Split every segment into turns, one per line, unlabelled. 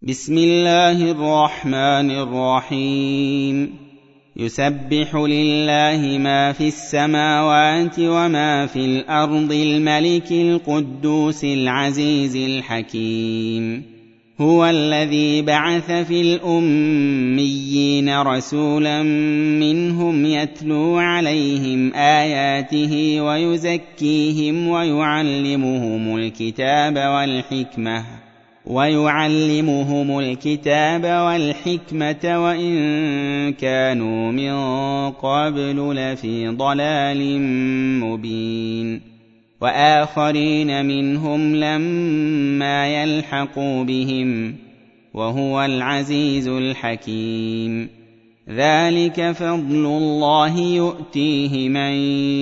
بسم الله الرحمن الرحيم. يسبح لله ما في السماوات وما في الأرض الملك القدوس العزيز الحكيم. هو الذي بعث في الأميين رسولا منهم يتلو عليهم آياته ويزكيهم ويعلمهم الكتاب والحكمة وإن كانوا من قبل لفي ضلال مبين. وآخرين منهم لما يلحقوا بهم وهو العزيز الحكيم. ذلك فضل الله يؤتيه من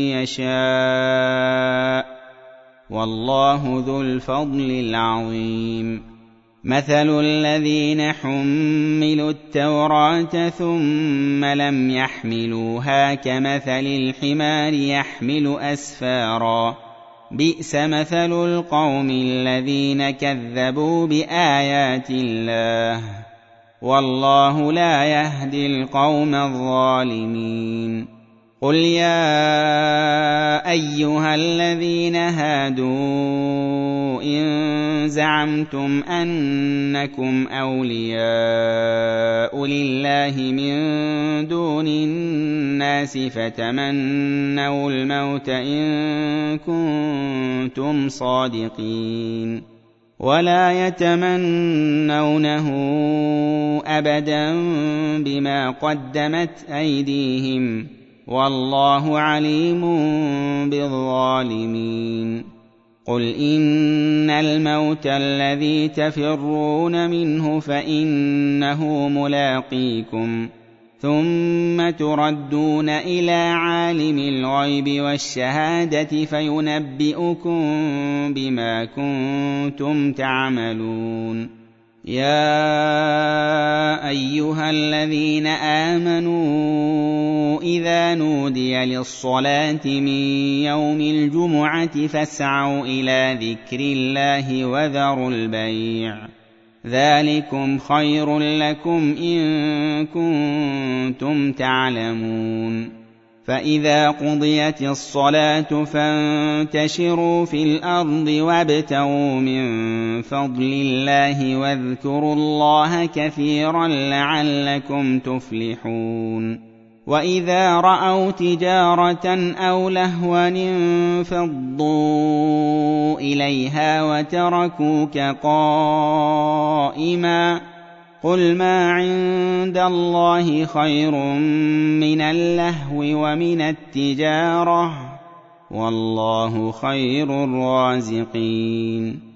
يشاء والله ذو الفضل العظيم. مثل الذين حملوا التوراة ثم لم يحملوها كمثل الحمار يحمل أسفارا بئس مثل القوم الذين كذبوا بآيات الله والله لا يهدي القوم الظالمين. قل يا أيها الذين هادوا إن زعمتم أنكم أولياء لله من دون الناس فتمنوا الموت إن كنتم صادقين ولا يتمنونه أبدا بما قدمت أيديهم والله عليم بالظالمين. قل إن الموت الذي تفرون منه فإنه ملاقيكم ثم تردون إلى عالم الغيب والشهادة فينبئكم بما كنتم تعملون. يا أيها الذين آمنوا إذا نودي للصلاة من يوم الجمعة فاسعوا إلى ذكر الله وذروا البيع ذلكم خير لكم إن كنتم تعلمون. فإذا قضيت الصلاة فانتشروا في الأرض وابتغوا من فضل الله واذكروا الله كثيرا لعلكم تفلحون. وإذا رأوا تجارة أو لهوا انفضوا إليها وتركوك قائما قل ما عند الله خير من اللهو ومن التجارة والله خير الرازقين.